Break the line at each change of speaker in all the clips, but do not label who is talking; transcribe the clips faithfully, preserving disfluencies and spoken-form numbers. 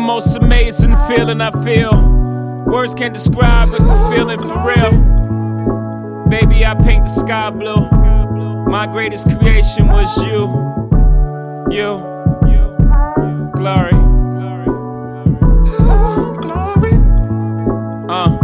most amazing feeling I feel. Words can't describe it, the feeling for real. Baby, I paint the sky blue. My greatest creation was you. You, you, glory.
Oh, glory.
Uh.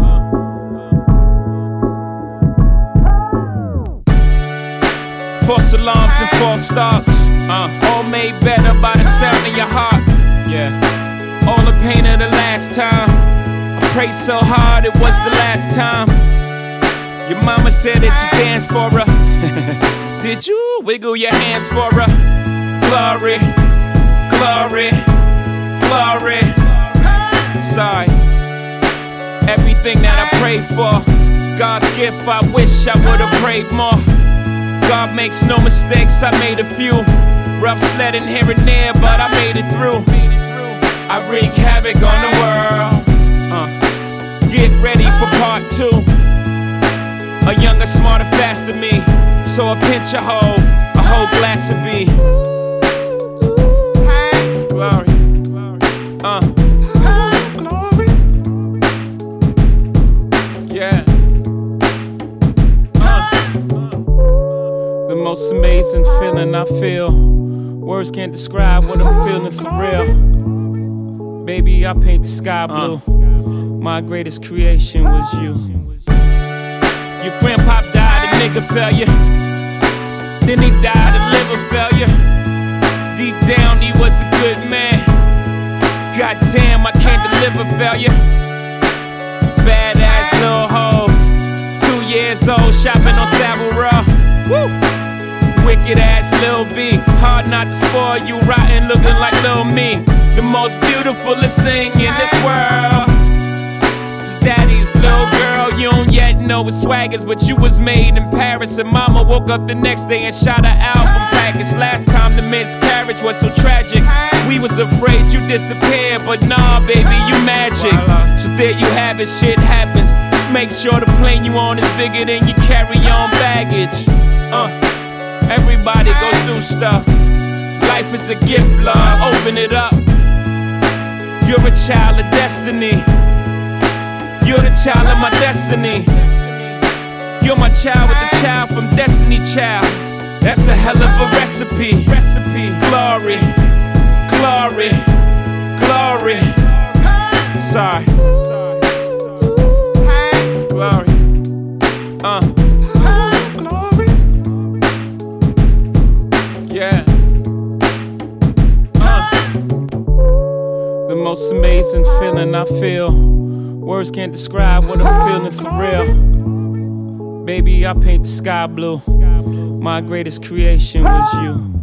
False alarms and false starts, uh, all made better by the sound in your heart. Yeah, all the pain of the last time. I prayed so hard it was the last time. Your mama said that you danced for her. Did you wiggle your hands for her? Glory, glory, glory. Sorry, everything that I prayed for, God's gift, I wish I would've prayed more. God makes no mistakes, I made a few. Rough sledding here and there, but I made it through. I wreak havoc on the world. uh, Get ready for part two. A younger, smarter, faster me. So a pinch of Hov, a whole glass of B. Glory, uh,
Glory.
yeah. The most amazing feeling I feel. Words can't describe what I'm feeling for real. Baby, I paint the sky blue. My greatest creation was you. Your grandpa died of nigga failure. Then he died of liver failure. Deep down he was a good man. Goddamn, I can't deliver failure. Badass Lil Hov. Two years old, shopping on Savile Row. Woo! Wicked ass Lil B. Hard not to spoil you, rotten looking like Lil Me. The most beautifulest thing in this world is daddy's little girl. You don't yet know what swag is, but you was made in Paris. And mama woke up the next day and shot her album package. Last time the miscarriage was so tragic, we was afraid you disappeared, but nah baby, you magic. So there you have it, shit happens. Just make sure the plane you on is bigger than your carry-on baggage. Uh Everybody goes through stuff. Life is a gift, love, open it up. You're a child of destiny. You're the child of my destiny. You're my child with the child from Destiny Child. That's a hell of a recipe. Recipe. Glory, glory, glory. Sorry. Glory. Uh. Yeah. Uh. The most amazing feeling I feel. Words can't describe what I'm feeling for real. Baby, I paint the sky blue. My greatest creation was you.